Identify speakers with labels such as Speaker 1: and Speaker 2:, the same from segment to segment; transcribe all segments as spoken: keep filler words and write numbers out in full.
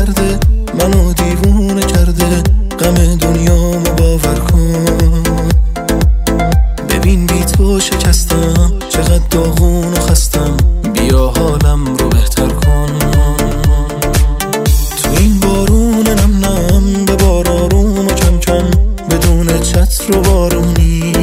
Speaker 1: کرده، منو دیوونه کرده، غم دنیامو باور کن. ببین بی تو شکستم، چقدر داغون و خستم، بیا حالم رو بهتر کن. تو این بارون نم نم ببار آروم و کم کم، بدون چتر و بارونی.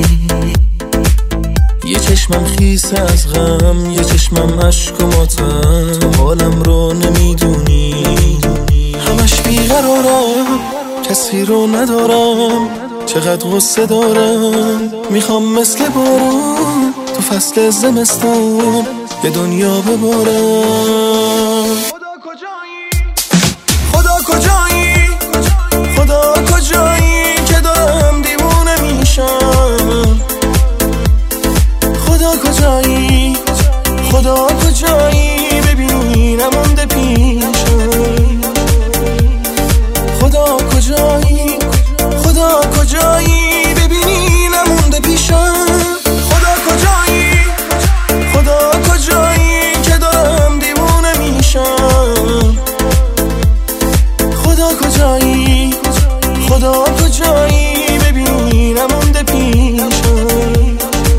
Speaker 1: یه چشمم خیسه از غم، یه چشمم عشق و ماتم، تو حالم رو نمیدونی. همش بیقرارم، کسی رو ندارم، چقدر غصه دارم، میخوام مثل بارون تو فصل زمستون یه دنیا ببارم. خدا کجایی؟ خدا کجایی؟ خدا کجایی که دارم دیوونه میشم؟ خدا کجایی؟ خدا کجایی؟ ببین نمونده پیشم. خدا کجایی؟ خدا کجایی؟ ببینی نمونده پیشم. خدا کجایی؟ خدا کجایی که دارم دیوونه میشم؟ خدا کجایی؟ خدا کجایی؟ ببینی نمونده پیشم.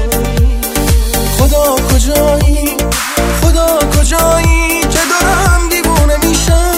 Speaker 1: خدا کجایی؟ خدا کجایی که دارم دیوونه میشم؟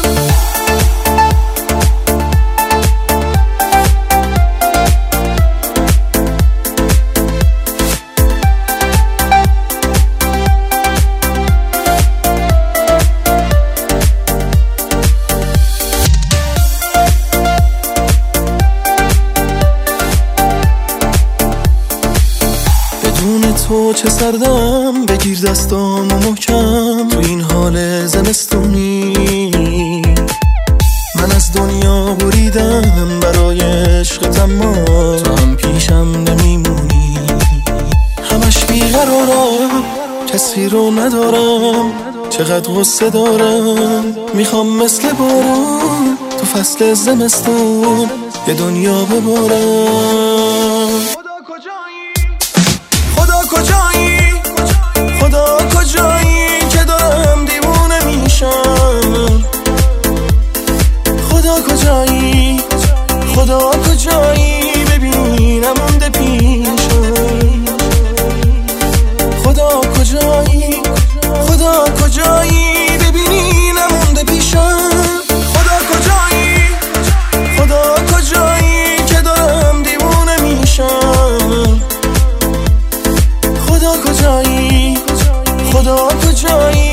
Speaker 1: بدون تو چه سردم، بگیر دستامو محکم تو این حال زمستونی. من از دنیا بریدم برای عشقت، اما تو هم پیشم نمیمونی. همش بیقرارم، کسی رو ندارم، چقدر غصه دارم، میخوام مثل بارون تو فصل زمستون یه دنیا ببارم. خدا کجایی؟ خدا کجایی که دارم دیوونه میشم؟ خدا کجایی؟ خدا کجایی؟ ببین نمونده پیشم. خدا کجایی؟ خدا کجایی؟ ببینی نمونده پیشم. خدا کجایی؟ خدا کجایی که دارم دیوونه میشم؟ خدا کجایی؟ خدا کجایی؟